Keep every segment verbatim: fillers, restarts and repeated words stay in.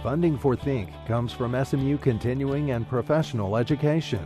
Funding for Think comes from S M U Continuing and Professional Education.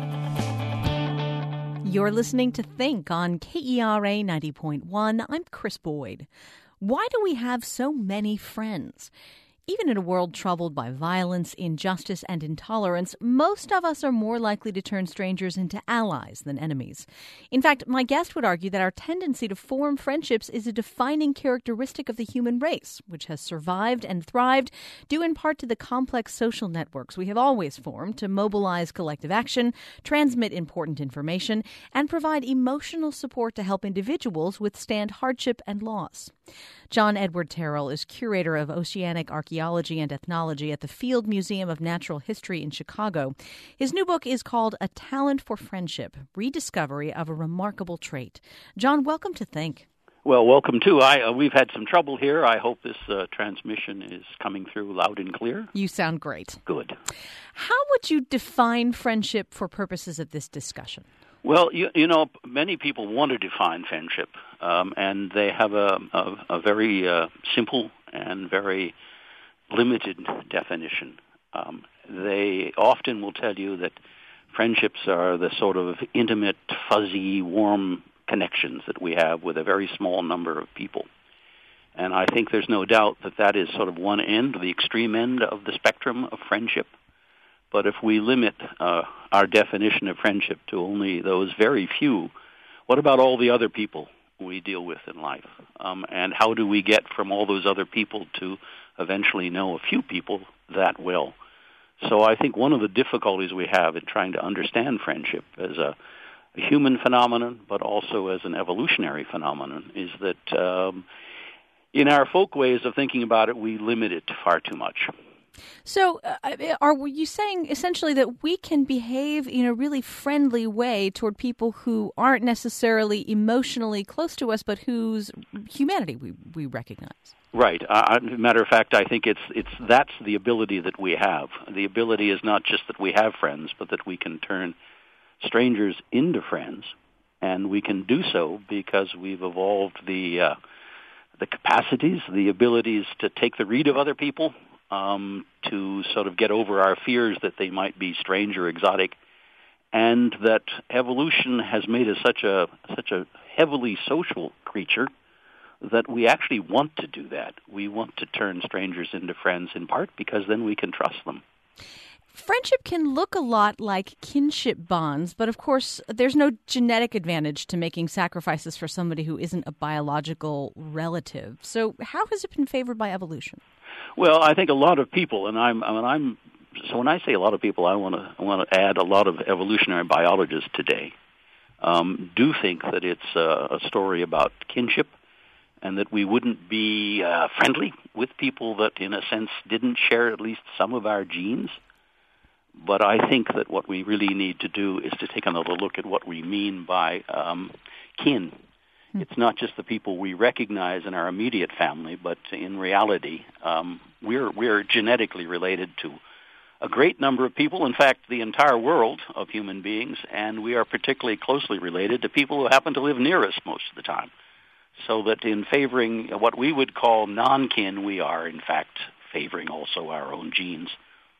You're listening to Think on K E R A ninety point one. I'm Chris Boyd. Why do we have so many friends? Even in a world troubled by violence, injustice, and intolerance, most of us are more likely to turn strangers into allies than enemies. In fact, my guest would argue that our tendency to form friendships is a defining characteristic of the human race, which has survived and thrived due in part to the complex social networks we have always formed to mobilize collective action, transmit important information, and provide emotional support to help individuals withstand hardship and loss. John Edward Terrell is curator of oceanic archaeology and ethnology at the Field Museum of Natural History in Chicago. His new book is called A Talent for Friendship, Rediscovery of a Remarkable Trait. John, welcome to Think. Well, welcome too. I, uh, we've had some trouble here. I hope this uh, transmission is coming through loud and clear. You sound great. Good. How would you define friendship for purposes of this discussion? Well, you, you know, many people want to define friendship, um, and they have a, a, a very uh, simple and very limited definition. Um, they often will tell you that friendships are the sort of intimate, fuzzy, warm connections that we have with a very small number of people. And I think there's no doubt that that is sort of one end, the extreme end of the spectrum of friendship. But if we limit uh, our definition of friendship to only those very few, what about all the other people we deal with in life? Um, and how do we get from all those other people to eventually know a few people that well? So I think one of the difficulties we have in trying to understand friendship as a, a human phenomenon, but also as an evolutionary phenomenon, is that um, in our folk ways of thinking about it, we limit it far too much. So uh, are you saying essentially that we can behave in a really friendly way toward people who aren't necessarily emotionally close to us, but whose humanity we, we recognize? Right. Uh, matter of fact, I think it's it's that's the ability that we have. The ability is not just that we have friends, but that we can turn strangers into friends, and we can do so because we've evolved the uh, the capacities, the abilities to take the read of other people, Um, to sort of get over our fears that they might be strange or exotic, and that evolution has made us such a such a heavily social creature that we actually want to do that. We want to turn strangers into friends, in part because then we can trust them. Friendship can look a lot like kinship bonds, but of course there's no genetic advantage to making sacrifices for somebody who isn't a biological relative. So how has it been favored by evolution? Well, I think a lot of people, and I'm, I mean, I'm. So when I say a lot of people, I want to I want to add a lot of evolutionary biologists today um, do think that it's uh, a story about kinship, and that we wouldn't be uh, friendly with people that, in a sense, didn't share at least some of our genes. But I think that what we really need to do is to take another look at what we mean by um, kin. It's not just the people we recognize in our immediate family, but in reality, um, we're we're genetically related to a great number of people, in fact, the entire world of human beings, and we are particularly closely related to people who happen to live near us most of the time. So that in favoring what we would call non-kin, we are, in fact, favoring also our own genes.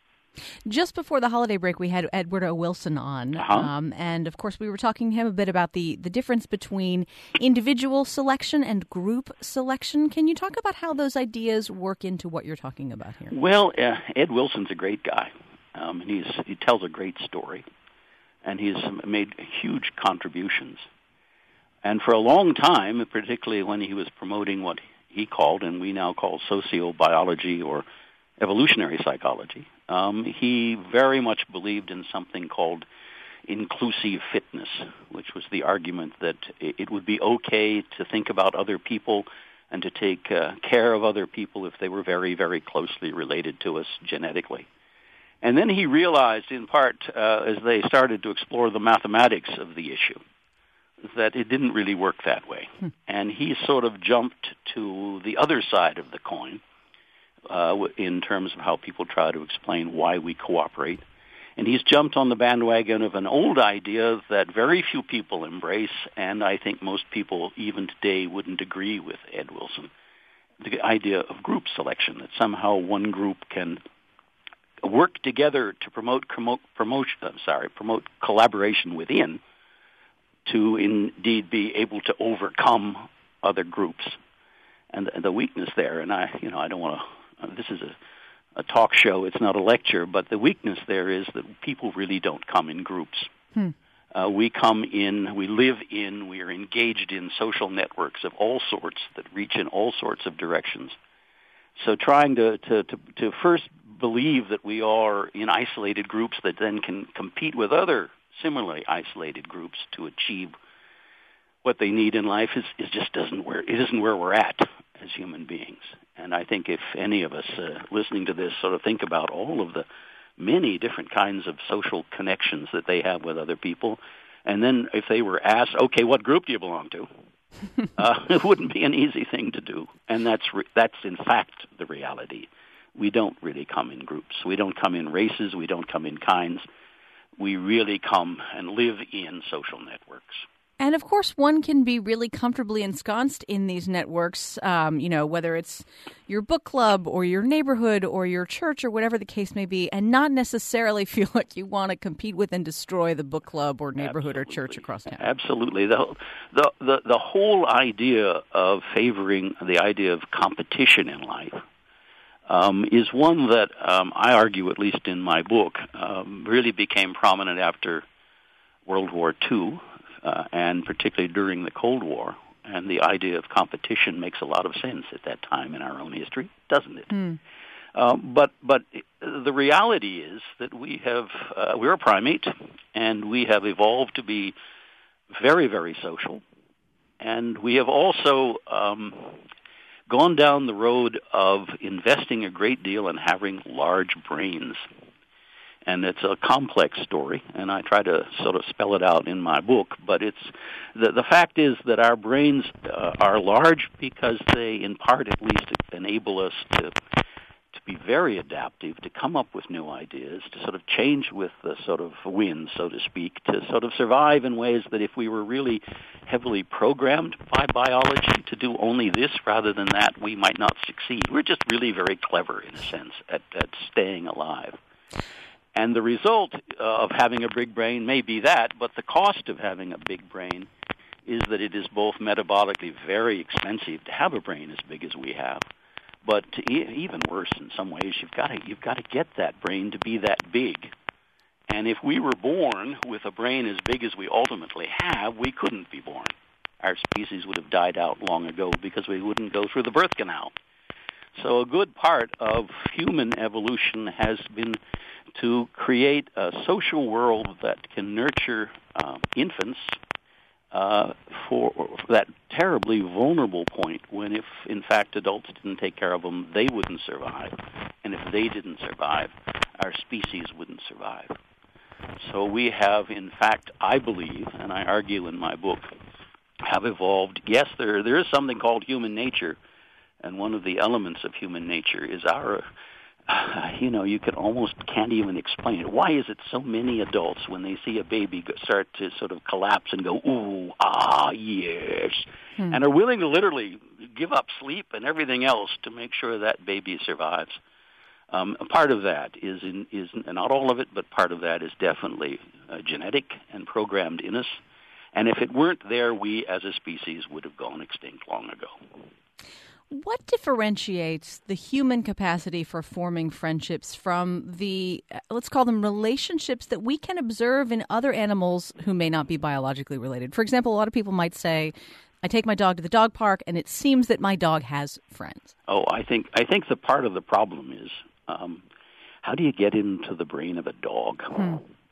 Just before the holiday break, we had Edward O. Wilson on, uh-huh. um, and of course we were talking to him a bit about the, the difference between individual selection and group selection. Can you talk about how those ideas work into what you're talking about here? Well, uh, Ed Wilson's a great guy, um, and he's, he tells a great story, and he's made huge contributions. And for a long time, particularly when he was promoting what he called, and we now call sociobiology or evolutionary psychology, um, he very much believed in something called inclusive fitness, which was the argument that it would be okay to think about other people and to take uh, care of other people if they were very, very closely related to us genetically. And then he realized, in part, uh, as they started to explore the mathematics of the issue, that it didn't really work that way. Hmm. And he sort of jumped to the other side of the coin uh, in terms of how people try to explain why we cooperate. And he's jumped on the bandwagon of an old idea that very few people embrace, and I think most people even today wouldn't agree with Ed Wilson, the idea of group selection, that somehow one group can work together to promote promote promotion. Uh, sorry, promote collaboration within, to indeed be able to overcome other groups, and the, the weakness there. And I, you know, I don't want to. Uh, this is a, a talk show; it's not a lecture. But the weakness there is that people really don't come in groups. Hmm. Uh, we come in, we live in, we are engaged in social networks of all sorts that reach in all sorts of directions. So trying to, to, to, to first believe that we are in isolated groups that then can compete with other similarly isolated groups to achieve what they need in life is, is just doesn't where it isn't where we're at as human beings. And I think if any of us uh, listening to this sort of think about all of the many different kinds of social connections that they have with other people, and then if they were asked, okay, what group do you belong to? uh, it wouldn't be an easy thing to do. And that's re- that's in fact the reality. We don't really come in groups. We don't come in races. We don't come in kinds. We really come and live in social networks. And of course, one can be really comfortably ensconced in these networks, um, you know, whether it's your book club or your neighborhood or your church or whatever the case may be, and not necessarily feel like you want to compete with and destroy the book club or neighborhood Absolutely. or church across town. Absolutely. The, the, the, the whole idea of favoring the idea of competition in life um, is one that um, I argue, at least in my book, um, really became prominent after World War Two. Uh, and particularly during the Cold War, and the idea of competition makes a lot of sense at that time in our own history, doesn't it? Mm. Uh, but but the reality is that we have uh, we're a primate, and we have evolved to be very very social, and we have also um, gone down the road of investing a great deal in having large brains. And it's a complex story, and I try to sort of spell it out in my book. But it's the, the fact is that our brains uh, are large because they, in part at least, enable us to to be very adaptive, to come up with new ideas, to sort of change with the sort of wind, so to speak, to sort of survive in ways that if we were really heavily programmed by biology to do only this rather than that, we might not succeed. We're just really very clever, in a sense, at, at staying alive. And the result uh, of having a big brain may be that, but the cost of having a big brain is that it is both metabolically very expensive to have a brain as big as we have, but to e- even worse in some ways, you've got to you've got to get that brain to be that big. And if we were born with a brain as big as we ultimately have, we couldn't be born. Our species would have died out long ago because we wouldn't go through the birth canal. So a good part of human evolution has been to create a social world that can nurture uh, infants uh, for, for that terribly vulnerable point when, if in fact adults didn't take care of them, they wouldn't survive. And if they didn't survive, our species wouldn't survive. So we have, in fact, I believe, and I argue in my book, have evolved. Yes, there there is something called human nature, and one of the elements of human nature is our, uh, you know, you can almost can't even explain it. Why is it so many adults, when they see a baby, go, start to sort of collapse and go, ooh, ah, yes, hmm. and are willing to literally give up sleep and everything else to make sure that baby survives? Um, a part of that is, in, is not all of it, but part of that is definitely uh, genetic and programmed in us. And if it weren't there, we as a species would have gone extinct long ago. What differentiates the human capacity for forming friendships from the, let's call them relationships that we can observe in other animals who may not be biologically related? For example, a lot of people might say, I take my dog to the dog park, and it seems that my dog has friends. Oh, I think I think the part of the problem is, um, how do you get into the brain of a dog? Hmm.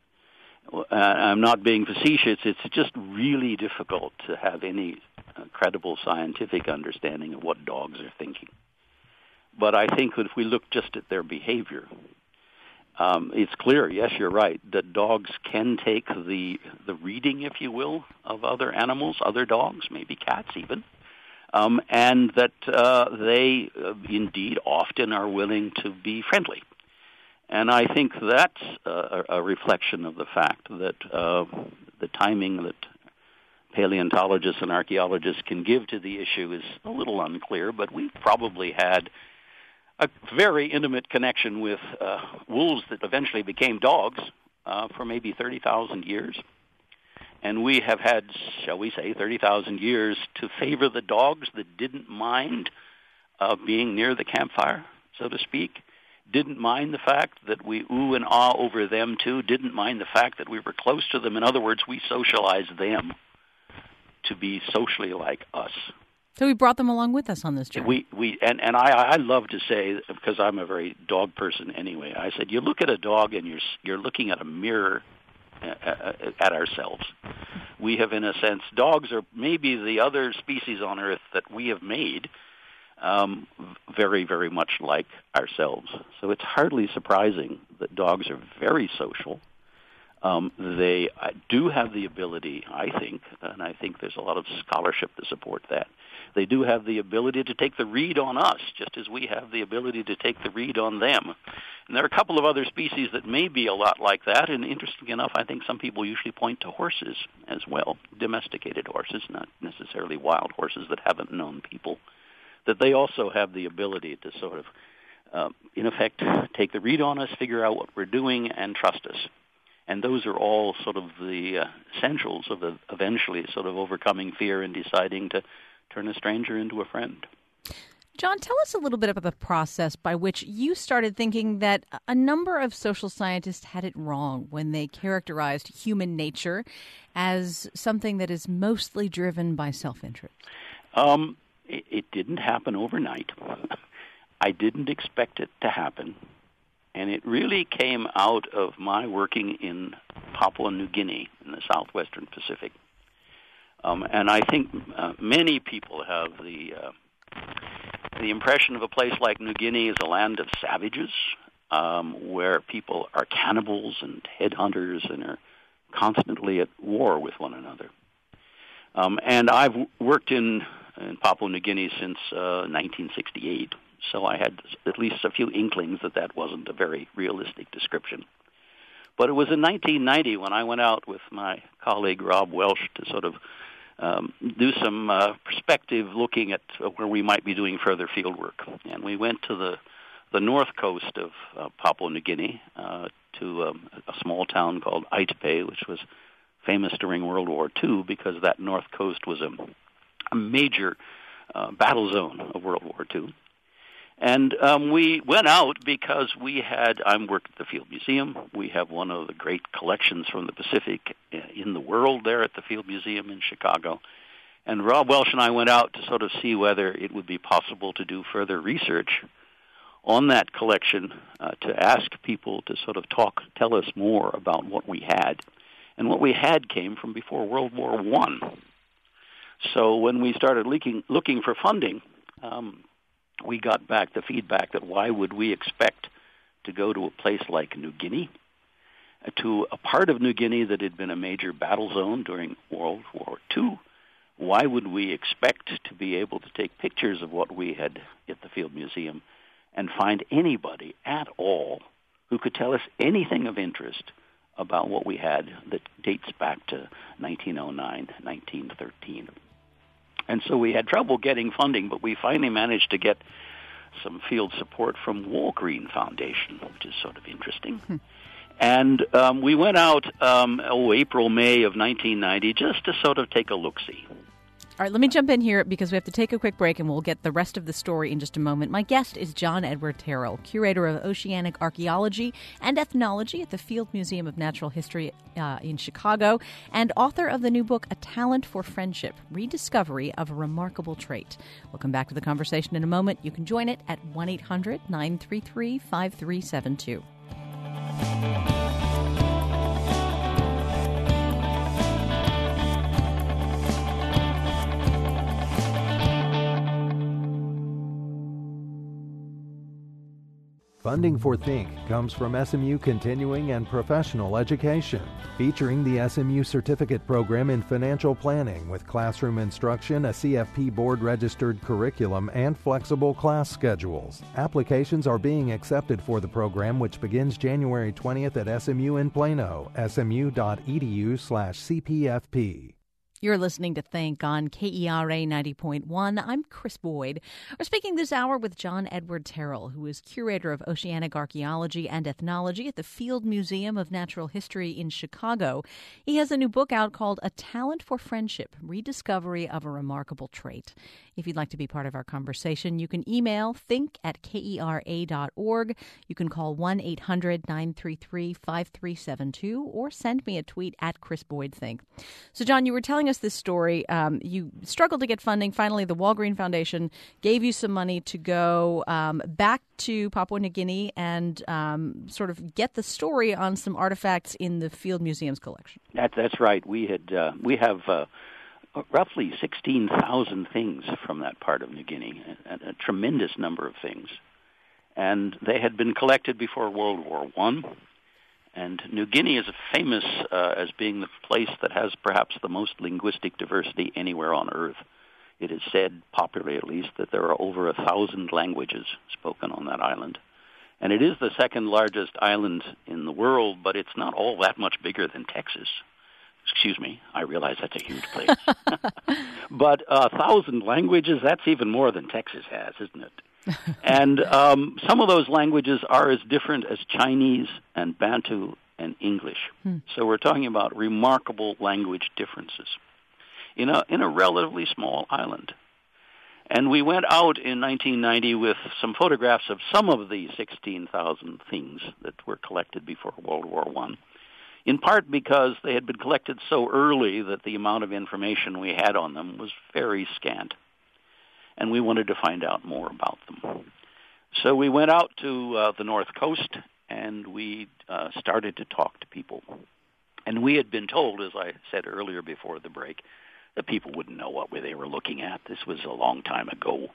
Uh, I'm not being facetious. It's just really difficult to have any uh, credible scientific understanding of what dogs are thinking. But I think that if we look just at their behavior, um, it's clear, yes, you're right, that dogs can take the the reading, if you will, of other animals, other dogs, maybe cats even, um, and that uh, they uh, indeed often are willing to be friendly. And I think that's a, a reflection of the fact that uh, the timing that paleontologists and archaeologists can give to the issue is a little unclear, but we probably had a very intimate connection with uh, wolves that eventually became dogs uh, for maybe thirty thousand years. And we have had, shall we say, thirty thousand years to favor the dogs that didn't mind uh, being near the campfire, so to speak, didn't mind the fact that we ooh and ah over them too, didn't mind the fact that we were close to them. In other words, we socialized them to be socially like us. So we brought them along with us on this journey. We we and, and I, I love to say, because I'm a very dog person anyway, I said, you look at a dog and you're you're looking at a mirror at ourselves. We have, in a sense, dogs are maybe the other species on Earth that we have made um, very, very much like ourselves. So it's hardly surprising that dogs are very social. Um, they do have the ability, I think, and I think there's a lot of scholarship to support that, they do have the ability to take the read on us, just as we have the ability to take the read on them. And there are a couple of other species that may be a lot like that, and interesting enough, I think some people usually point to horses as well, domesticated horses, not necessarily wild horses that haven't known people, that they also have the ability to sort of, uh, in effect, take the read on us, figure out what we're doing, and trust us. And those are all sort of the uh, essentials of the, eventually sort of overcoming fear and deciding to turn a stranger into a friend. John, tell us a little bit about the process by which you started thinking that a number of social scientists had it wrong when they characterized human nature as something that is mostly driven by self-interest. Um, it, it didn't happen overnight. I didn't expect it to happen. And it really came out of my working in Papua New Guinea in the southwestern Pacific. Um, and I think uh, many people have the uh, the impression of a place like New Guinea as a land of savages, um, where people are cannibals and headhunters and are constantly at war with one another. Um, and I've w- worked in, in Papua New Guinea since uh, nineteen sixty-eight, so I had at least a few inklings that that wasn't a very realistic description. But it was in nineteen ninety when I went out with my colleague Rob Welsh to sort of um, do some uh, perspective looking at where we might be doing further field work. And we went to the, the north coast of uh, Papua New Guinea uh, to um, a small town called Aitape, which was famous during World War Two because that north coast was a, a major uh, battle zone of World War Two. And um, we went out because we had, I'm working at the Field Museum. We have one of the great collections from the Pacific in the world there at the Field Museum in Chicago. And Rob Welsh and I went out to sort of see whether it would be possible to do further research on that collection, uh, to ask people to sort of talk, tell us more about what we had. And what we had came from before World War One. So when we started leaking, looking for funding, um, we got back the feedback that why would we expect to go to a place like New Guinea, uh, to a part of New Guinea that had been a major battle zone during World War Two? Why would we expect to be able to take pictures of what we had at the Field Museum and find anybody at all who could tell us anything of interest about what we had that dates back to nineteen oh nine, nineteen thirteen? And so we had trouble getting funding, but we finally managed to get some field support from Walgreen Foundation, which is sort of interesting. Hmm. And um, we went out, um, oh, April, May of nineteen ninety, just to sort of take a look-see. All right, let me jump in here because we have to take a quick break and we'll get the rest of the story in just a moment. My guest is John Edward Terrell, Curator of Oceanic Archaeology and Ethnology at the Field Museum of Natural History uh, in Chicago, and author of the new book, A Talent for Friendship, Rediscovery of a Remarkable Trait. We'll come back to the conversation in a moment. You can join it at one eight hundred nine three three five three seven two. Funding for Think comes from S M U Continuing and Professional Education, featuring the S M U Certificate Program in Financial Planning with classroom instruction, a C F P board-registered curriculum, and flexible class schedules. Applications are being accepted for the program, which begins January twentieth at S M U in Plano, smu.edu slash CPFP. You're listening to Think on K E R A ninety point one. I'm Chris Boyd. We're speaking this hour with John Edward Terrell, who is curator of oceanic archaeology and ethnology at the Field Museum of Natural History in Chicago. He has a new book out called A Talent for Friendship, Rediscovery of a Remarkable Trait. If you'd like to be part of our conversation, you can email think at kera dot org. You can call one eight hundred nine three three five three seven two or send me a tweet at Chris Boyd Think. So, John, you were telling us this story. Um, you struggled to get funding. Finally, the Walgreen Foundation gave you some money to go um, back to Papua New Guinea and um, sort of get the story on some artifacts in the Field Museum's collection. That, that's right. We had uh, we have uh, roughly sixteen thousand things from that part of New Guinea, a, a tremendous number of things. And they had been collected before World War One. And New Guinea is famous uh, as being the place that has perhaps the most linguistic diversity anywhere on Earth. It is said, popularly at least, that there are over a thousand languages spoken on that island. And it is the second largest island in the world, but it's not all that much bigger than Texas. Excuse me, I realize that's a huge place. But a thousand languages, that's even more than Texas has, isn't it? And um, some of those languages are as different as Chinese and Bantu and English. Hmm. So we're talking about remarkable language differences in a, in a relatively small island. And we went out in nineteen ninety with some photographs of some of the sixteen thousand things that were collected before World War One, in part because they had been collected so early that the amount of information we had on them was very scant. And we wanted to find out more about them. So we went out to uh, the North Coast, and we uh, started to talk to people. And we had been told, as I said earlier before the break, that people wouldn't know what they were looking at. This was a long time ago.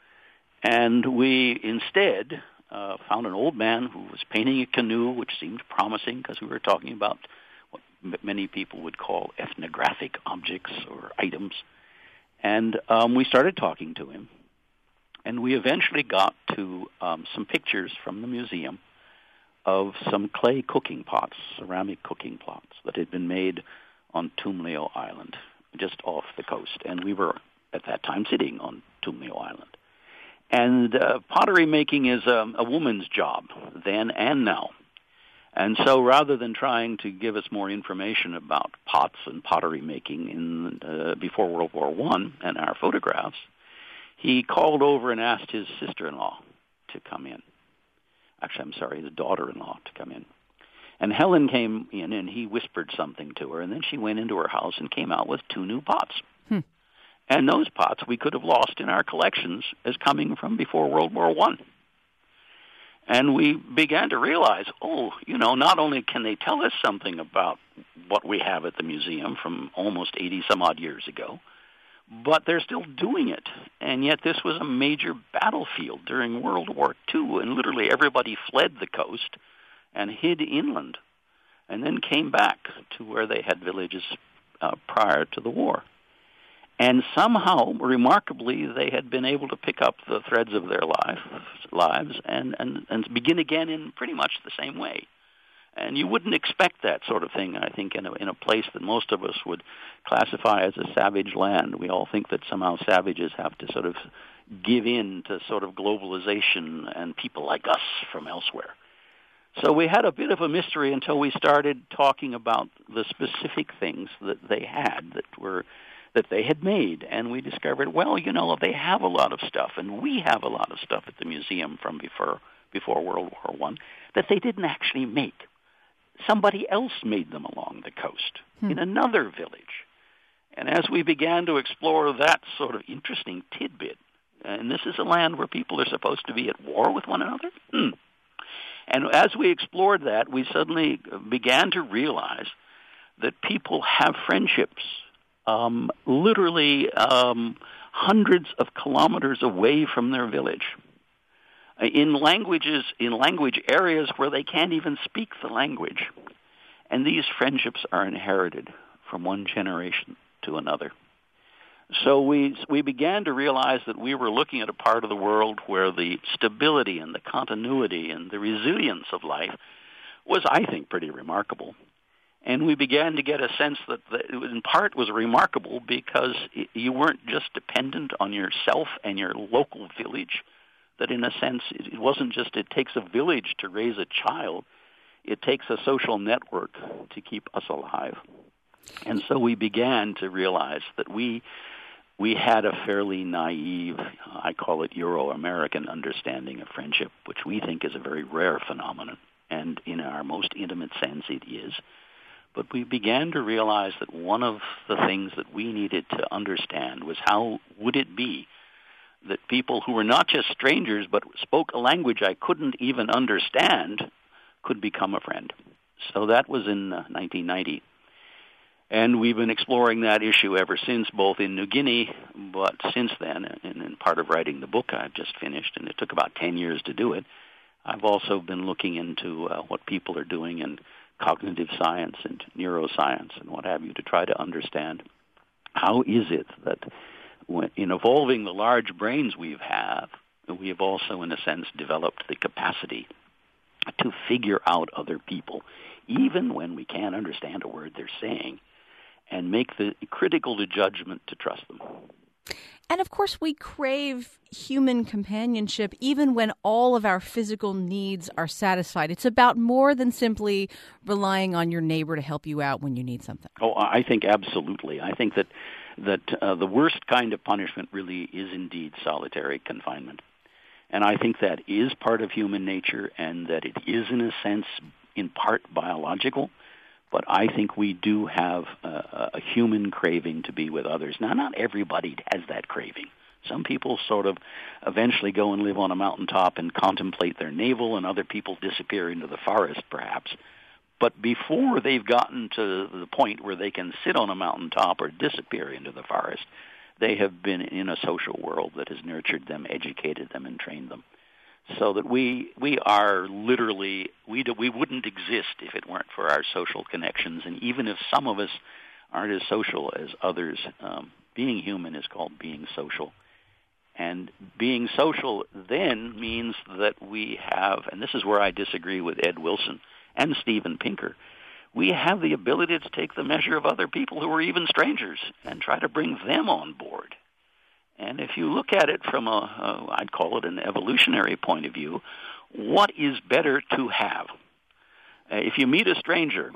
And we instead uh, found an old man who was painting a canoe, which seemed promising because we were talking about what many people would call ethnographic objects or items. And um, we started talking to him, and we eventually got to um, some pictures from the museum of some clay cooking pots, ceramic cooking pots that had been made on Tumleo Island, just off the coast. And we were, at that time, sitting on Tumleo Island. And uh, pottery making is um, a woman's job, then and now. And so rather than trying to give us more information about pots and pottery making in uh, before World War One and our photographs, he called over and asked his sister-in-law to come in. Actually, I'm sorry, his daughter-in-law to come in. And Helen came in, and he whispered something to her, and then she went into her house and came out with two new pots. Hmm. And those pots we could have lost in our collections as coming from before World War One. And we began to realize, oh, you know, not only can they tell us something about what we have at the museum from almost eighty-some-odd years ago, but they're still doing it. And yet this was a major battlefield during World War Two, and literally everybody fled the coast and hid inland and then came back to where they had villages uh, prior to the war. And somehow, remarkably, they had been able to pick up the threads of their life, lives and, and, and begin again in pretty much the same way. And you wouldn't expect that sort of thing, I think, in a, in a place that most of us would classify as a savage land. We all think that somehow savages have to sort of give in to sort of globalization and people like us from elsewhere. So we had a bit of a mystery until we started talking about the specific things that they had that were that they had made, and we discovered, well, you know, they have a lot of stuff, and we have a lot of stuff at the museum from before before World War One that they didn't actually make. Somebody else made them along the coast hmm. in another village. And as we began to explore that sort of interesting tidbit, and this is a land where people are supposed to be at war with one another, hmm. and as we explored that, we suddenly began to realize that people have friendships Um, literally um, hundreds of kilometers away from their village, in languages, in language areas where they can't even speak the language. And these friendships are inherited from one generation to another. So we we began to realize that we were looking at a part of the world where the stability and the continuity and the resilience of life was, I think, pretty remarkable. And we began to get a sense that, that it in part was remarkable because you weren't just dependent on yourself and your local village, that in a sense it wasn't just it takes a village to raise a child, it takes a social network to keep us alive. And so we began to realize that we we had a fairly naive, I call it Euro-American understanding of friendship, which we think is a very rare phenomenon, and in our most intimate sense it is. But we began to realize that one of the things that we needed to understand was how would it be that people who were not just strangers but spoke a language I couldn't even understand could become a friend. So that was in uh, nineteen ninety. And we've been exploring that issue ever since, both in New Guinea, but since then, and in part of writing the book I've just finished, and it took about ten years to do it, I've also been looking into uh, what people are doing in cognitive science and neuroscience and what have you to try to understand how is it that when, in evolving the large brains we have, we have also, in a sense, developed the capacity to figure out other people, even when we can't understand a word they're saying, and make the critical to judgment to trust them. And of course, we crave human companionship even when all of our physical needs are satisfied. It's about more than simply relying on your neighbor to help you out when you need something. Oh, I think absolutely. I think that that uh, the worst kind of punishment really is indeed solitary confinement. And I think that is part of human nature and that it is, in a sense, in part biological. But I think we do have a, a human craving to be with others. Now, not everybody has that craving. Some people sort of eventually go and live on a mountaintop and contemplate their navel, and other people disappear into the forest, perhaps. But before they've gotten to the point where they can sit on a mountaintop or disappear into the forest, they have been in a social world that has nurtured them, educated them, and trained them. So that we we are literally, we do, we wouldn't exist if it weren't for our social connections. And even if some of us aren't as social as others, um, being human is called being social. And being social then means that we have, and this is where I disagree with Ed Wilson and Steven Pinker, we have the ability to take the measure of other people who are even strangers and try to bring them on board. And if you look at it from a, a, I'd call it an evolutionary point of view, what is better to have? Uh, if you meet a stranger,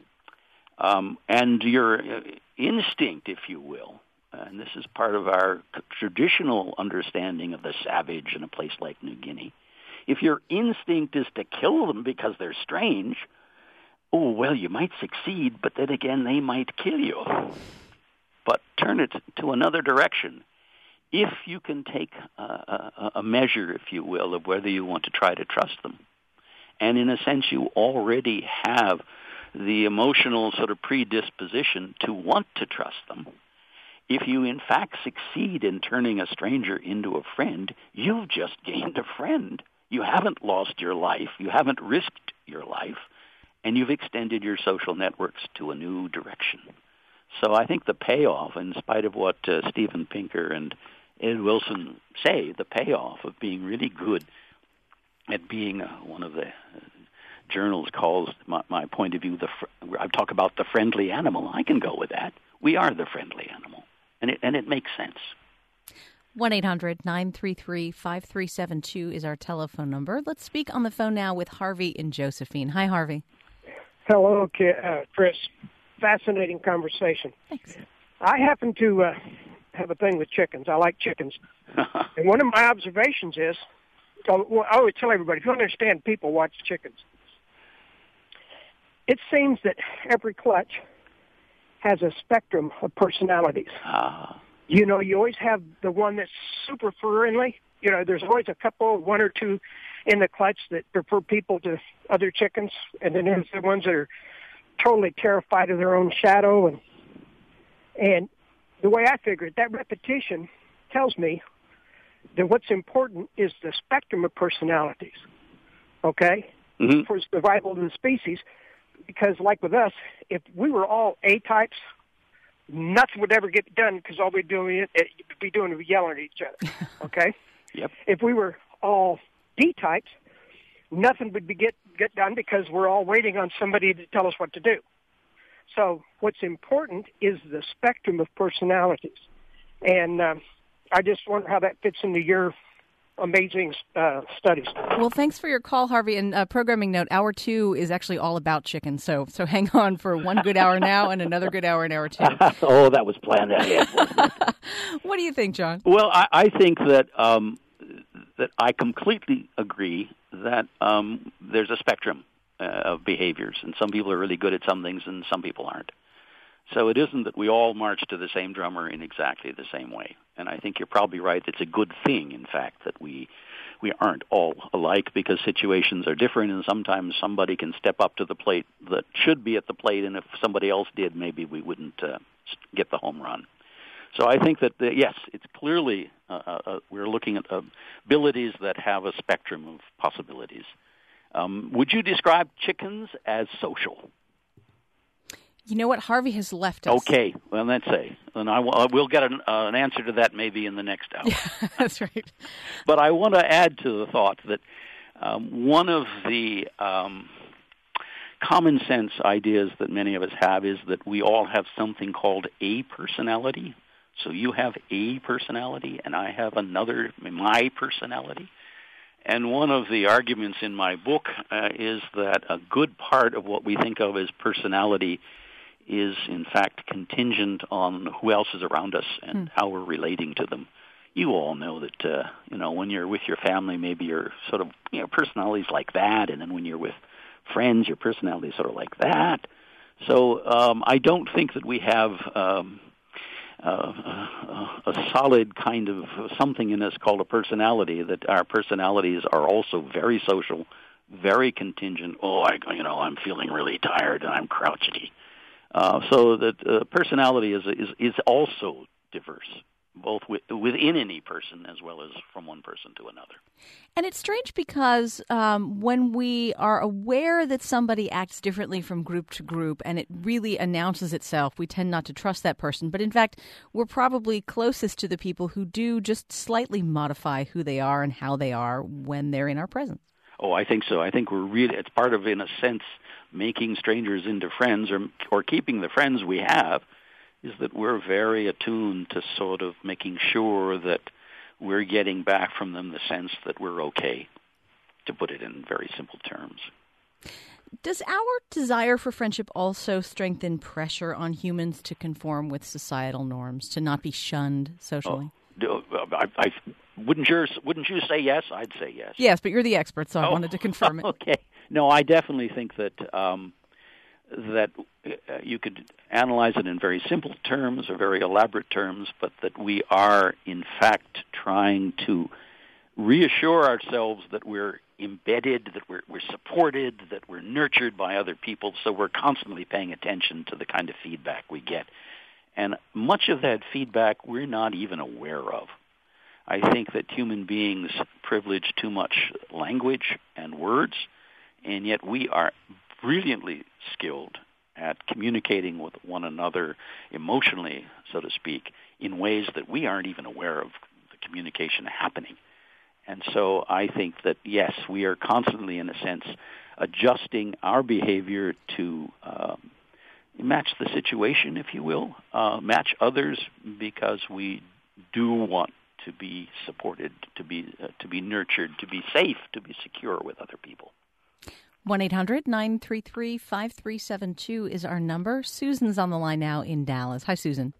um, and your uh, instinct, if you will, and this is part of our traditional understanding of the savage in a place like New Guinea, if your instinct is to kill them because they're strange, oh, well, you might succeed, but then again, they might kill you. But turn it to another direction. If you can take a, a, a measure, if you will, of whether you want to try to trust them, and in a sense you already have the emotional sort of predisposition to want to trust them, if you in fact succeed in turning a stranger into a friend, you've just gained a friend. You haven't lost your life, you haven't risked your life, and you've extended your social networks to a new direction. So I think the payoff, in spite of what uh, Steven Pinker and Ed Wilson say, the payoff of being really good at being uh, one of the uh, journals calls, my, my point of view, the fr- I talk about the friendly animal. I can go with that. We are the friendly animal, and it, and it makes sense. one eight hundred nine three three five three seven two is our telephone number. Let's speak on the phone now with Harvey in Josephine. Hi, Harvey. Hello, uh, Chris. Fascinating conversation. Thanks. I happen to uh, have a thing with chickens. I like chickens. And one of my observations is, well, I always tell everybody, if you understand people, watch chickens. It seems that every clutch has a spectrum of personalities. Uh. You know, you always have the one that's super friendly. You know, there's always a couple, one or two in the clutch that prefer people to other chickens. And then there's the ones that are totally terrified of their own shadow. And and the way I figure it, that repetition tells me that what's important is the spectrum of personalities, okay, mm-hmm. for survival of the species. Because like with us, if we were all A-types, nothing would ever get done because all we'd doing it, be doing is yelling at each other, okay? Yep. If we were all D-types, nothing would be get, get done because we're all waiting on somebody to tell us what to do. So what's important is the spectrum of personalities. And um, I just wonder how that fits into your amazing uh, studies. Well, thanks for your call, Harvey. And uh, programming note, hour two is actually all about chickens. So so hang on for one good hour now and another good hour in hour two. Oh, that was planned ahead, wasn't it? What do you think, John? Well, I, I think that um, that I completely agree that um, there's a spectrum uh, of behaviors, and some people are really good at some things and some people aren't. So it isn't that we all march to the same drummer in exactly the same way. And I think you're probably right. It's a good thing, in fact, that we we aren't all alike, because situations are different, and sometimes somebody can step up to the plate that should be at the plate, and if somebody else did, maybe we wouldn't uh, get the home run. So I think that, the, yes, it's clearly uh, uh, we're looking at uh, abilities that have a spectrum of possibilities. Um, would you describe chickens as social? You know what? Harvey has left us. Okay, well, let's say. And I w- we'll get an, uh, an answer to that maybe in the next hour. Yeah, that's right. But I want to add to the thought that um, one of the um, common sense ideas that many of us have is that we all have something called a personality. So you have a personality, and I have another, my personality. And one of the arguments in my book uh, is that a good part of what we think of as personality is, in fact, contingent on who else is around us and hmm. how we're relating to them. You all know that, uh, you know, when you're with your family, maybe your sort of, you know, personality's like that, and then when you're with friends, your personality's sort of like that. So um, I don't think that we have um, uh, a, a solid kind of something in us called a personality, that our personalities are also very social, very contingent. Oh, I, you know, I'm feeling really tired and I'm crouchety. Uh, so that uh, personality is, is is also diverse, both with, within any person as well as from one person to another. And it's strange because um, when we are aware that somebody acts differently from group to group and it really announces itself, we tend not to trust that person. But in fact, we're probably closest to the people who do just slightly modify who they are and how they are when they're in our presence. Oh, I think so. I think we're really, it's part of, in a sense, making strangers into friends, or or keeping the friends we have, is that we're very attuned to sort of making sure that we're getting back from them the sense that we're okay, to put it in very simple terms. Does our desire for friendship also strengthen pressure on humans to conform with societal norms, to not be shunned socially? Oh, I, I wouldn't you wouldn't you say yes? I'd say yes. Yes, but you're the expert, so I oh, wanted to confirm it. Okay. No, I definitely think that um, that uh, you could analyze it in very simple terms or very elaborate terms, but that we are, in fact, trying to reassure ourselves that we're embedded, that we're, we're supported, that we're nurtured by other people, so we're constantly paying attention to the kind of feedback we get. And much of that feedback we're not even aware of. I think that human beings privilege too much language and words, and yet we are brilliantly skilled at communicating with one another emotionally, so to speak, in ways that we aren't even aware of the communication happening. And so I think that, yes, we are constantly, in a sense, adjusting our behavior to um, match the situation, if you will, uh, match others, because we do want to be supported, to be uh, to be nurtured, to be safe, to be secure with other people. one eight hundred nine three three five three seven two is our number. Susan's on the line now in Dallas. Hi, Susan.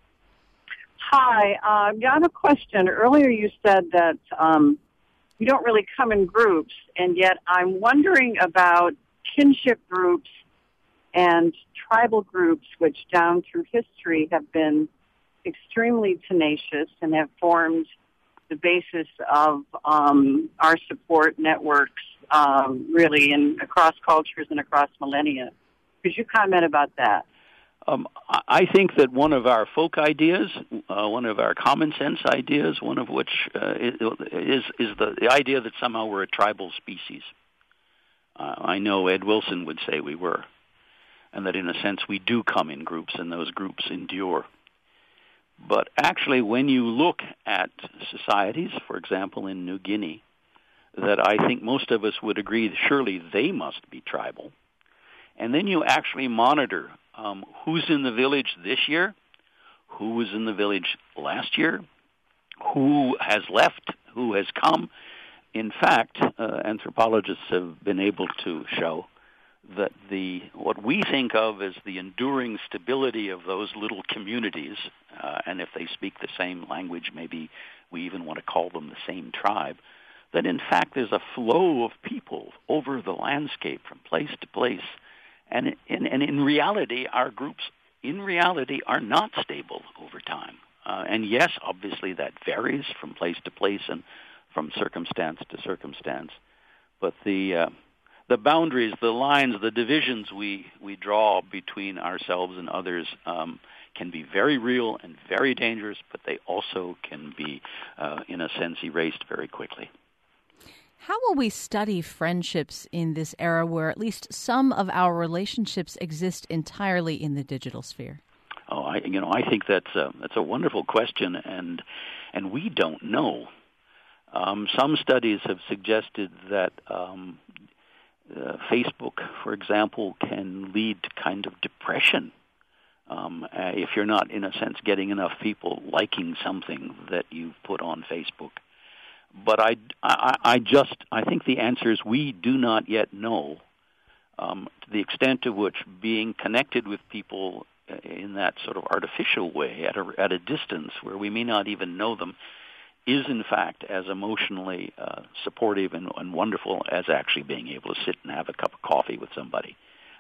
Hi. Uh, I have a question. Earlier you said that um, you don't really come in groups, and yet I'm wondering about kinship groups and tribal groups, which down through history have been extremely tenacious and have formed the basis of um, our support networks, um, really, in across cultures and across millennia. Could you comment about that? Um, I think that one of our folk ideas, uh, one of our common sense ideas, one of which uh, is is the, the idea that somehow we're a tribal species. Uh, I know Ed Wilson would say we were, and that in a sense we do come in groups, and those groups endure. But actually, when you look at societies, for example, in New Guinea, that I think most of us would agree surely they must be tribal, and then you actually monitor um, who's in the village this year, who was in the village last year, who has left, who has come. In fact, uh, anthropologists have been able to show that the what we think of as the enduring stability of those little communities, uh, and if they speak the same language, maybe we even want to call them the same tribe, that in fact there's a flow of people over the landscape from place to place. And in, and in reality, our groups, in reality, are not stable over time. Uh, and yes, obviously that varies from place to place and from circumstance to circumstance. But the uh, the boundaries, the lines, the divisions we, we draw between ourselves and others um, can be very real and very dangerous, but they also can be, uh, in a sense, erased very quickly. How will we study friendships in this era where at least some of our relationships exist entirely in the digital sphere? Oh, I, you know, I think that's a, that's a wonderful question, and and we don't know. Um, some studies have suggested that um, uh, Facebook, for example, can lead to kind of depression um, uh, if you're not, in a sense, getting enough people liking something that you've put on Facebook. But I, I, I just, I think the answer is we do not yet know um, to the extent to which being connected with people in that sort of artificial way at a, at a distance where we may not even know them is in fact as emotionally uh, supportive and, and wonderful as actually being able to sit and have a cup of coffee with somebody.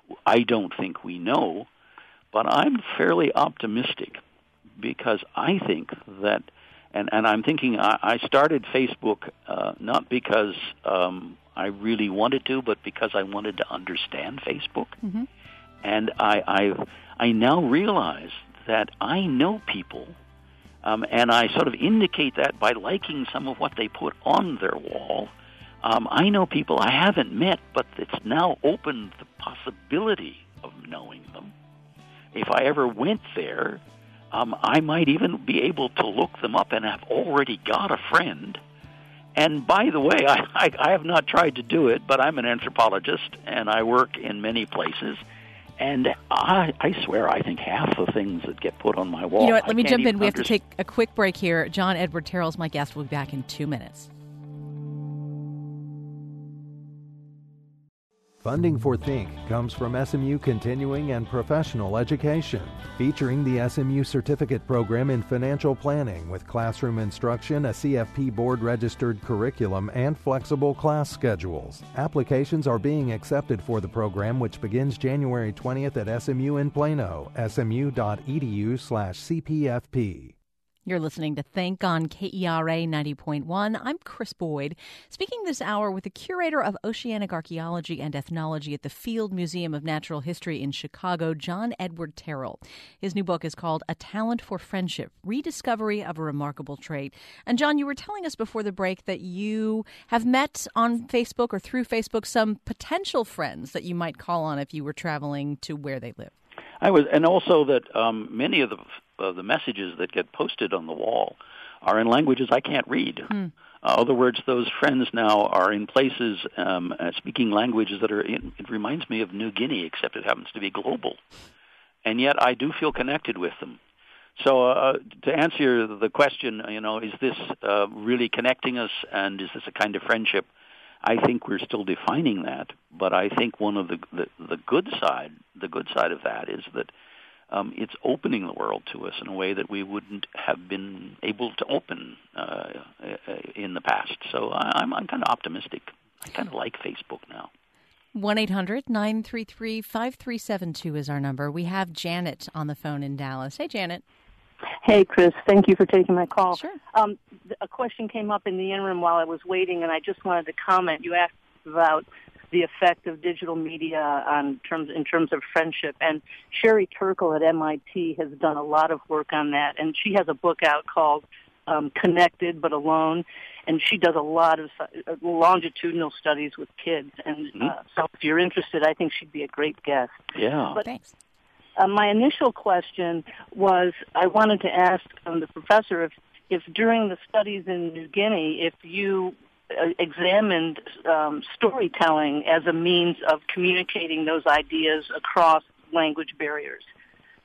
I don't think we know, but I'm fairly optimistic because I think that And, and I'm thinking I, I started Facebook uh, not because um, I really wanted to, but because I wanted to understand Facebook. Mm-hmm. And I, I I now realize that I know people, um, and I sort of indicate that by liking some of what they put on their wall. Um, I know people I haven't met, but it's now opened the possibility of knowing them. If I ever went there, Um, I might even be able to look them up and have already got a friend. And by the way, I, I, I have not tried to do it, but I'm an anthropologist, and I work in many places. And I, I swear, I think half the things that get put on my wall. You know what, let I me jump in. We have to understand. take a quick break here. John Edward Terrell's my guest. We'll be back in two minutes. Funding for Think comes from S M U Continuing and Professional Education, featuring the S M U Certificate Program in Financial Planning with classroom instruction, a C F P board-registered curriculum, and flexible class schedules. Applications are being accepted for the program, which begins January twentieth at S M U in Plano, smu.edu slash CPFP. You're listening to Think on K E R A ninety point one. I'm Chris Boyd, speaking this hour with the curator of oceanic archaeology and ethnology at the Field Museum of Natural History in Chicago, John Edward Terrell. His new book is called A Talent for Friendship, Rediscovery of a Remarkable Trait. And John, you were telling us before the break that you have met on Facebook or through Facebook some potential friends that you might call on if you were traveling to where they live. I was, and also that um, many of the uh, the messages that get posted on the wall are in languages I can't read. Hmm. Uh, in other words, those friends now are in places um, uh, speaking languages that are. In, it reminds me of New Guinea, except it happens to be global, and yet I do feel connected with them. So, uh, to answer the question, you know, is this uh, really connecting us, and is this a kind of friendship? I think we're still defining that, but I think one of the, the the good side, the good side of that is that um, it's opening the world to us in a way that we wouldn't have been able to open uh, in the past. So I'm I'm kind of optimistic. I kind of like Facebook now. one eight hundred nine three three five three seven two is our number. We have Janet on the phone in Dallas. Hey, Janet. Hey, Chris. Thank you for taking my call. Sure. Um, a question came up in the interim while I was waiting, and I just wanted to comment. You asked about the effect of digital media on terms in terms of friendship, and Sherry Turkle at M I T has done a lot of work on that, and she has a book out called um, Connected But Alone, and she does a lot of uh, longitudinal studies with kids, and mm-hmm. uh, so if you're interested, I think she'd be a great guest. Yeah. But, Thanks. Uh, my initial question was I wanted to ask um, the professor if, if during the studies in New Guinea, if you uh, examined um, storytelling as a means of communicating those ideas across language barriers.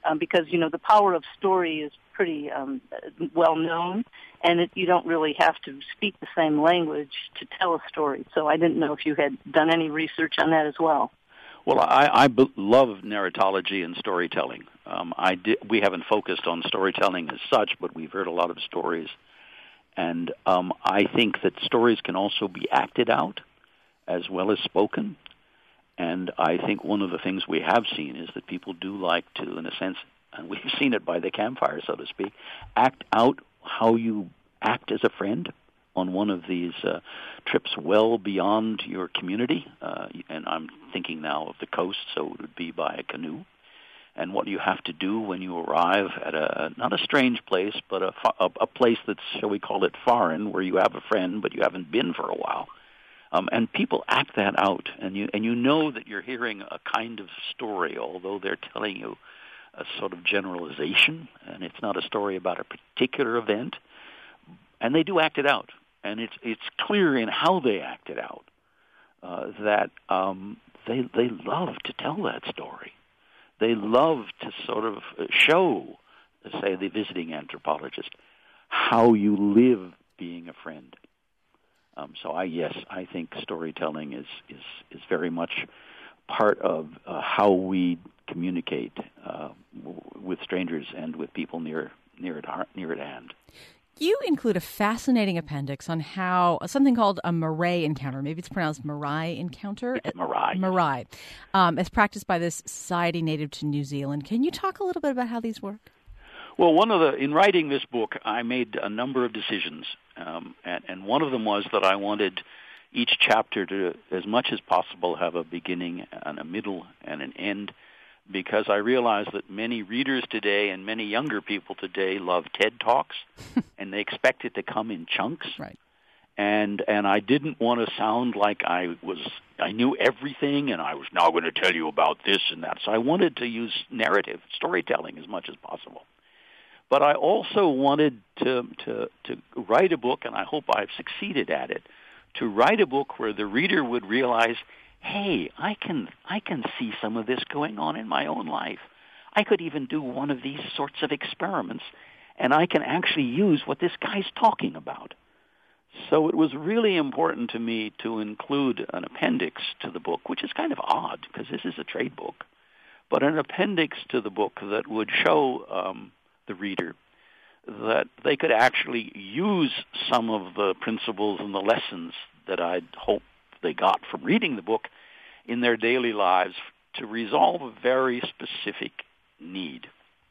um, because, you know, the power of story is pretty um, well known, and it, you don't really have to speak the same language to tell a story. So I didn't know if you had done any research on that as well. Well, I, I b- love narratology and storytelling. Um, I di- we haven't focused on storytelling as such, but we've heard a lot of stories. And um, I think that stories can also be acted out as well as spoken. And I think one of the things we have seen is that people do like to, in a sense, and we've seen it by the campfire, so to speak, act out how you act as a friend on one of these uh, trips well beyond your community. Uh, and I'm thinking now of the coast, so it would be by a canoe. And what you have to do when you arrive at a, not a strange place, but a, a, a place that's, shall we call it, foreign, where you have a friend, but you haven't been for a while. Um, and people act that out, and you and you know that you're hearing a kind of story, although they're telling you a sort of generalization, and it's not a story about a particular event. And they do act it out, and it's it's clear in how they act it out uh, that um, they they love to tell that story. They love to sort of show, say, the visiting anthropologist, how you live being a friend. Um, so, I yes, I think storytelling is, is, is very much part of uh, how we communicate uh, w- with strangers and with people near near at near at hand. You include a fascinating appendix on how something called a marae encounter, maybe it's pronounced marae encounter. It's marae. Marae, um, as practiced by this society native to New Zealand. Can you talk a little bit about how these work? Well, one of the in writing this book, I made a number of decisions, um, and, and one of them was that I wanted each chapter to, as much as possible, have a beginning and a middle and an end, because I realize that many readers today and many younger people today love TED Talks, and they expect it to come in chunks. Right. And and I didn't want to sound like I was I knew everything, and I was now going to tell you about this and that. So I wanted to use narrative, storytelling as much as possible. But I also wanted to to to write a book, and I hope I've succeeded at it, to write a book where the reader would realize, hey, I can I can see some of this going on in my own life. I could even do one of these sorts of experiments, and I can actually use what this guy's talking about. So it was really important to me to include an appendix to the book, which is kind of odd because this is a trade book, but an appendix to the book that would show um, the reader that they could actually use some of the principles and the lessons that I'd hoped they got from reading the book in their daily lives to resolve a very specific need.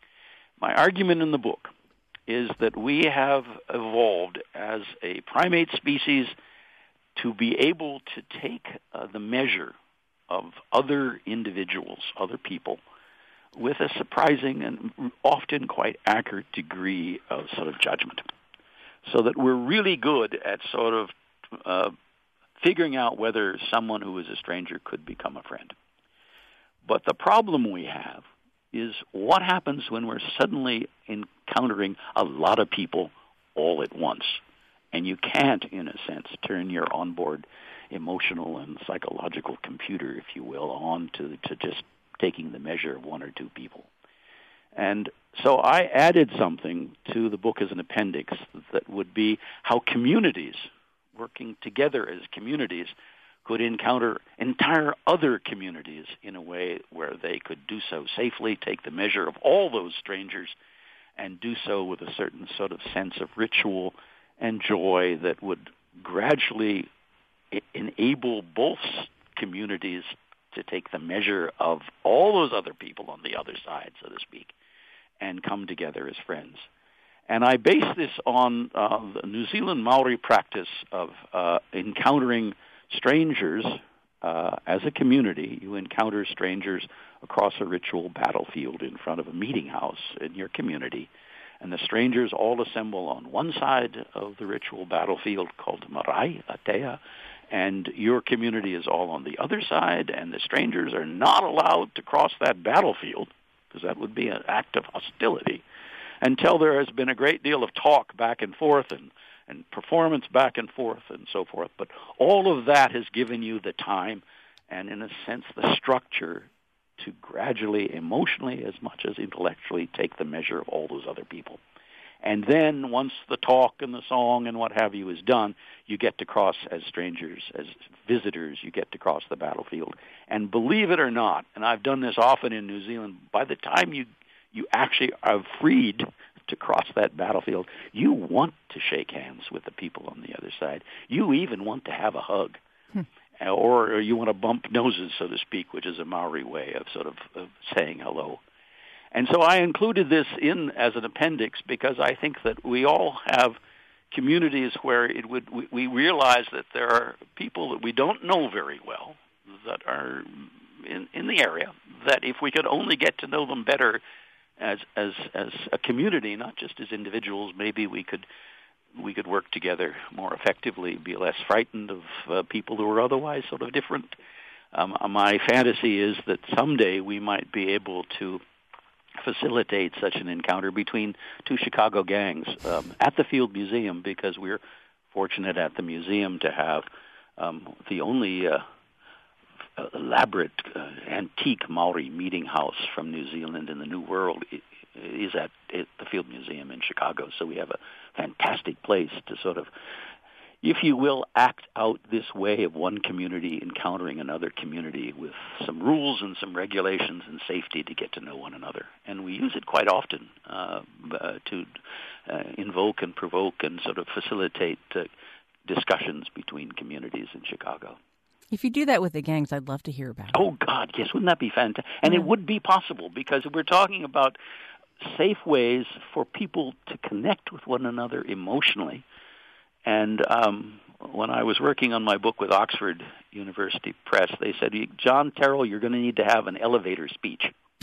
My argument in the book is that we have evolved as a primate species to be able to take uh, the measure of other individuals, other people, with a surprising and often quite accurate degree of sort of judgment. So that we're really good at sort of uh, figuring out whether someone who is a stranger could become a friend. But the problem we have is what happens when we're suddenly encountering a lot of people all at once. And you can't, in a sense, turn your onboard emotional and psychological computer, if you will, on to, to just taking the measure of one or two people. And so I added something to the book as an appendix that would be how communities, working together as communities, could encounter entire other communities in a way where they could do so safely, take the measure of all those strangers, and do so with a certain sort of sense of ritual and joy that would gradually enable both communities to take the measure of all those other people on the other side, so to speak, and come together as friends. And I base this on uh, the New Zealand Maori practice of uh, encountering strangers uh, as a community. You encounter strangers across a ritual battlefield in front of a meeting house in your community. And the strangers all assemble on one side of the ritual battlefield called Marae, Atea, and your community is all on the other side, and the strangers are not allowed to cross that battlefield, because that would be an act of hostility, until there has been a great deal of talk back and forth and, and performance back and forth and so forth. But all of that has given you the time and, in a sense, the structure to gradually, emotionally as much as intellectually, take the measure of all those other people. And then once the talk and the song and what have you is done, you get to cross as strangers, as visitors, you get to cross the battlefield. And believe it or not, and I've done this often in New Zealand, by the time you, you actually are freed to cross that battlefield, you want to shake hands with the people on the other side. You even want to have a hug. Hmm. Or, or you want to bump noses, so to speak, which is a Maori way of sort of, of saying hello. And so I included this in as an appendix because I think that we all have communities where it would we, we realize that there are people that we don't know very well that are in, in the area, that if we could only get to know them better as as as a community, not just as individuals, maybe we could we could work together more effectively, be less frightened of uh, people who are otherwise sort of different. Um, my fantasy is that someday we might be able to facilitate such an encounter between two Chicago gangs um, at the Field Museum, because we're fortunate at the museum to have um, the only uh, elaborate uh, antique Maori meeting house from New Zealand in the New World is at, at the Field Museum in Chicago. So we have a fantastic place to sort of, if you will, act out this way of one community encountering another community with some rules and some regulations and safety to get to know one another. And we use it quite often uh, uh, to uh, invoke and provoke and sort of facilitate uh, discussions between communities in Chicago. If you do that with the gangs, I'd love to hear about it. Oh, God, yes. Wouldn't that be fantastic? And yeah. It would be possible, because we're talking about safe ways for people to connect with one another emotionally. And um, when I was working on my book with Oxford University Press, they said, John Terrell, you're going to need to have an elevator speech.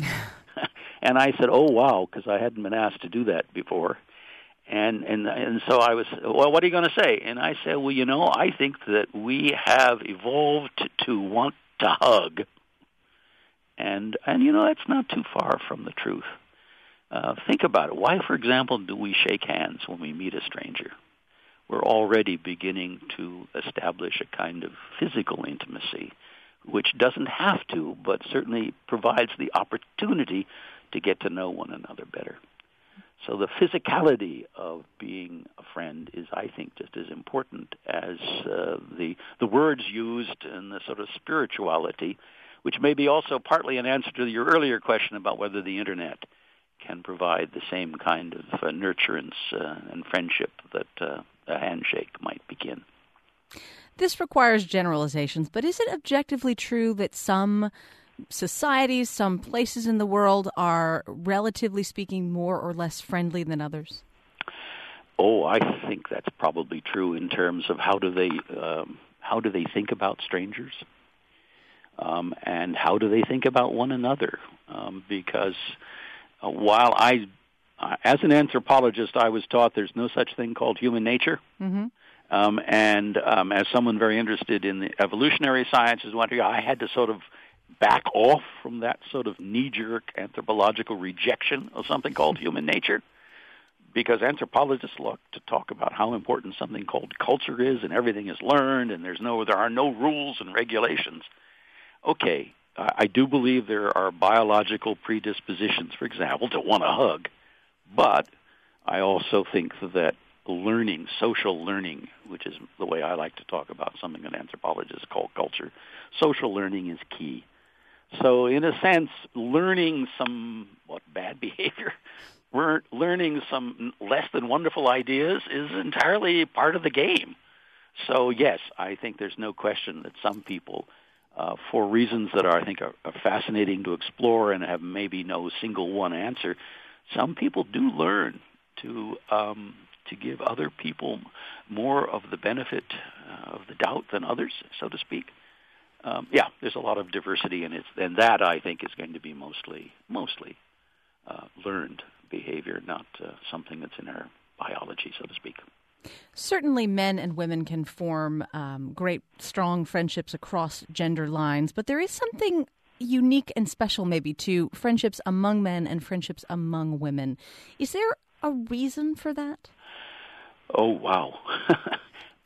And I said, oh, wow, because I hadn't been asked to do that before. And, and and so I was, well, what are you going to say? And I said, well, you know, I think that we have evolved to, to want to hug. And, and, you know, that's not too far from the truth. Uh, think about it. Why, for example, do we shake hands when we meet a stranger? We're already beginning to establish a kind of physical intimacy, which doesn't have to, but certainly provides the opportunity to get to know one another better. So the physicality of being a friend is, I think, just as important as uh, the the words used and the sort of spirituality, which may be also partly an answer to your earlier question about whether the Internet can provide the same kind of uh, nurturance uh, and friendship that uh, a handshake might begin. This requires generalizations, but is it objectively true that some societies, some places in the world are, relatively speaking, more or less friendly than others? Oh, I think that's probably true in terms of how do they um, how do they think about strangers, um, and how do they think about one another? Um, because uh, while I, uh, as an anthropologist, I was taught there's no such thing called human nature. Mm-hmm. Um, and um, as someone very interested in the evolutionary sciences, I had to sort of back off from that sort of knee-jerk anthropological rejection of something called human nature, because anthropologists love to talk about how important something called culture is, and everything is learned, and there's no there are no rules and regulations. Okay, I do believe there are biological predispositions, for example, to want to hug, but I also think that learning, social learning, which is the way I like to talk about something that anthropologists call culture, social learning is key. So in a sense, learning some, what, bad behavior, learning some less than wonderful ideas is entirely part of the game. So yes, I think there's no question that some people, uh, for reasons that are, I think, are, are fascinating to explore and have maybe no single one answer, some people do learn to um, to give other people more of the benefit uh, of the doubt than others, so to speak. Um, yeah, there's a lot of diversity in it, and that, I think, is going to be mostly mostly uh, learned behavior, not uh, something that's in our biology, so to speak. Certainly men and women can form um, great, strong friendships across gender lines, but there is something unique and special maybe to friendships among men and friendships among women. Is there a reason for that? Oh, wow.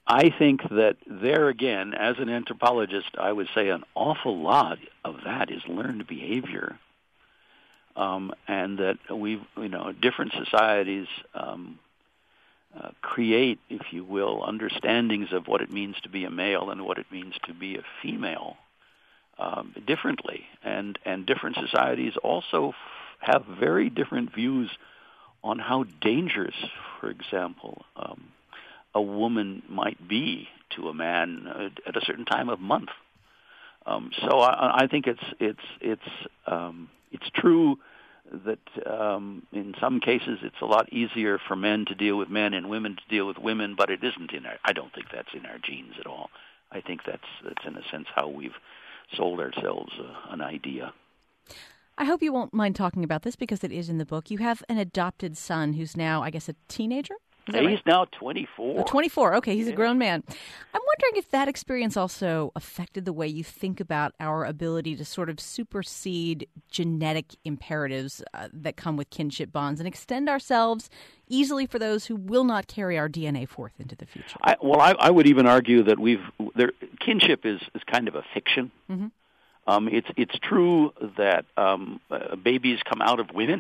I think that there again, as an anthropologist, I would say an awful lot of that is learned behavior, um, and that we, you know, different societies um, uh, create, if you will, understandings of what it means to be a male and what it means to be a female um, differently, and and different societies also f- have very different views on how dangerous, for example, um, a woman might be to a man uh, at a certain time of month. Um, so I, I think it's it's it's um, it's true that um, in some cases it's a lot easier for men to deal with men and women to deal with women, but it isn't in our. I don't think that's in our genes at all. I think that's that's in a sense how we've sold ourselves uh, an idea. I hope you won't mind talking about this because it is in the book. You have an adopted son who's now, I guess, a teenager? He's right? now twenty-four. Oh, twenty-four. Okay, he's yeah. a grown man. I'm wondering if that experience also affected the way you think about our ability to sort of supersede genetic imperatives uh, that come with kinship bonds and extend ourselves easily for those who will not carry our D N A forth into the future. I, well, I, I would even argue that we've there, kinship is, is kind of a fiction. Mm-hmm. Um, it's it's true that um, uh, babies come out of women.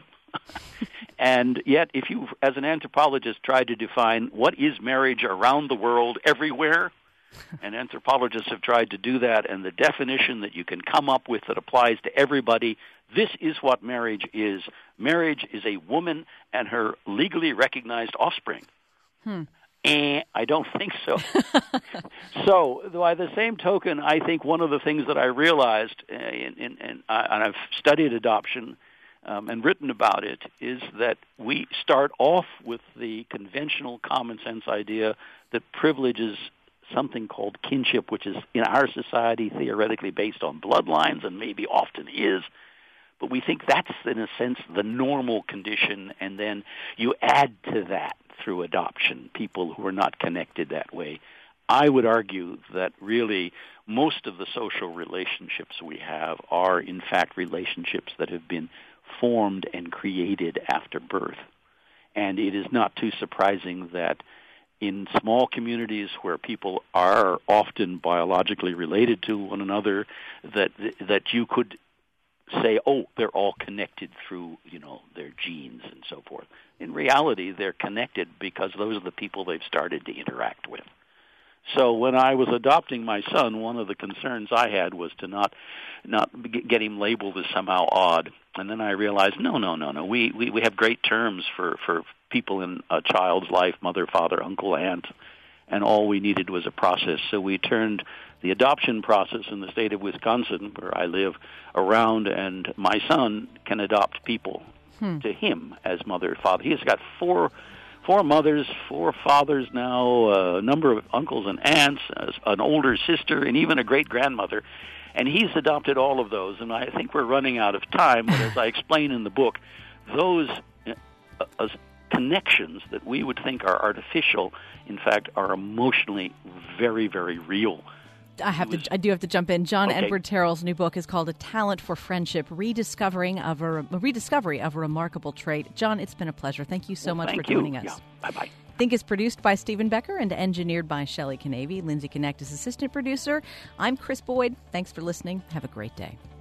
And yet, if you, as an anthropologist, try to define what is marriage around the world, everywhere, and anthropologists have tried to do that, and the definition that you can come up with that applies to everybody, this is what marriage is. Marriage is a woman and her legally recognized offspring. Hmm. And I don't think so. So, by the same token, I think one of the things that I realized, uh, in, in, in, uh, and I've studied adoption, Um, and written about it, is that we start off with the conventional common sense idea that privileges something called kinship, which is in our society theoretically based on bloodlines and maybe often is. But we think that's, in a sense, the normal condition, and then you add to that through adoption people who are not connected that way. I would argue that really most of the social relationships we have are, in fact, relationships that have been formed and created after birth. And it is not too surprising that in small communities where people are often biologically related to one another, that that you could say, oh, they're all connected through, you know, their genes and so forth. In reality, they're connected because those are the people they've started to interact with. So when I was adopting my son, one of the concerns I had was to not not get him labeled as somehow odd. And then I realized, no, no, no, no. We, we, we have great terms for, for people in a child's life, mother, father, uncle, aunt, and all we needed was a process. So we turned the adoption process in the state of Wisconsin, where I live, around, and my son can adopt people hmm. to him as mother, father. He has got four Four mothers, four fathers now, a number of uncles and aunts, an older sister, and even a great-grandmother. And he's adopted all of those, and I think we're running out of time. But as I explain in the book, those uh, connections that we would think are artificial, in fact, are emotionally very, very real. I have was, to. I do have to jump in. John okay. Edward Terrell's new book is called A Talent for Friendship, Rediscovering of a, a Rediscovery of a Remarkable Trait. John, it's been a pleasure. Thank you so well, much for you. joining us. Yeah. Bye-bye. Think is produced by Stephen Becker and engineered by Shelley Canavy. Lindsay Connect is assistant producer. I'm Chris Boyd. Thanks for listening. Have a great day.